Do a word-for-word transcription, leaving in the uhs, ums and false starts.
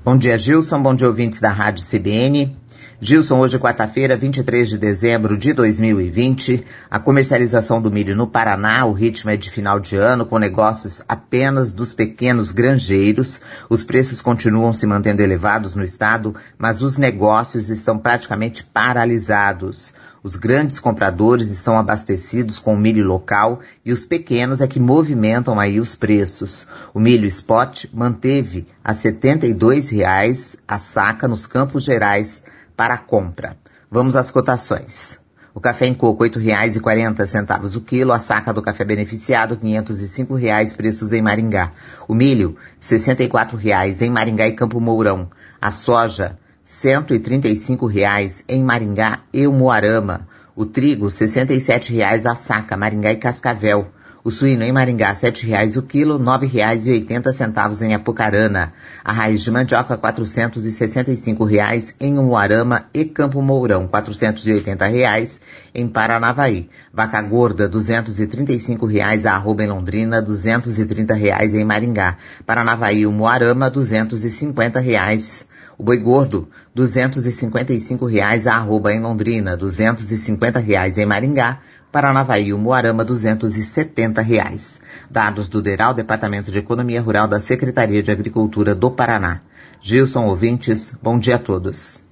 Bom dia, Gilson. Bom dia, ouvintes da Rádio C B N. Gilson, hoje quarta-feira, vinte e três de dezembro de dois mil e vinte, a comercialização do milho no Paraná, o ritmo é de final de ano, com negócios apenas dos pequenos granjeiros. Os preços continuam se mantendo elevados no estado, mas os negócios estão praticamente paralisados. Os grandes compradores estão abastecidos com o milho local e os pequenos é que movimentam aí os preços. O milho spot manteve a setenta e dois reais a saca nos Campos Gerais para compra. Vamos às cotações. O café em coco, oito reais e quarenta centavos o quilo. A saca do café beneficiado, quinhentos e cinco reais, preços em Maringá. O milho, sessenta e quatro reais em Maringá e Campo Mourão. A soja, cento e trinta e cinco reais em Maringá e Umuarama. O trigo, sessenta e sete reais a saca, Maringá e Cascavel. O suíno em Maringá, sete reais o quilo, nove reais e oitenta centavos em Apucarana. A raiz de mandioca, quatrocentos e sessenta e cinco reais em Umuarama e Campo Mourão, quatrocentos e oitenta reais em Paranavaí. Vaca gorda, duzentos e trinta e cinco reais a arroba em Londrina, duzentos e trinta reais em Maringá. Paranavaí e Umuarama, duzentos e cinquenta reais. O boi gordo, duzentos e cinquenta e cinco reais a arroba em Londrina, duzentos e cinquenta reais em Maringá. Paranavaí e Umuarama, duzentos e setenta reais. Dados do DERAL, Departamento de Economia Rural da Secretaria de Agricultura do Paraná. Gilson, ouvintes, bom dia a todos.